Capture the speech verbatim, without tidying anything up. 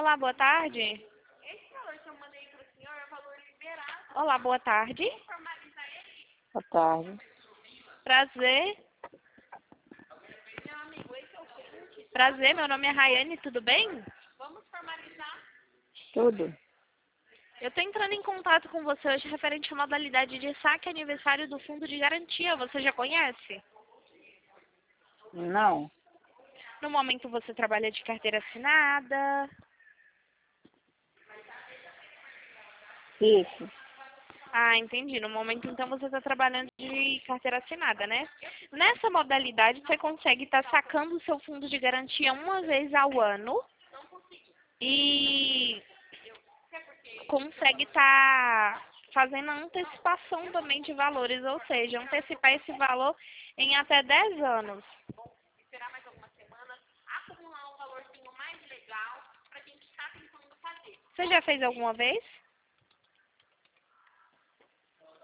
Olá, boa tarde. Esse valor que eu mandei para o senhor é o valor liberado. Olá, boa tarde. Vamos formalizar ele? Boa tarde. Prazer. Meu amigo, esse é o cliente. Prazer, meu nome é Rayane, tudo bem? Vamos formalizar? Tudo? Eu estou entrando em contato com você hoje referente à modalidade de saque aniversário do Fundo de Garantia. Você já conhece? Não. No momento você trabalha de carteira assinada. Isso. Ah, entendi. No momento, então, você está trabalhando de carteira assinada, né? Nessa modalidade, você consegue estar sacando o seu fundo de garantia uma vez ao ano e consegue estar fazendo a antecipação também de valores, ou seja, antecipar esse valor em até dez anos. Esperar mais algumas semanas, acumular um valorzinho mais legal para quem está tentando fazer. Você já fez alguma vez?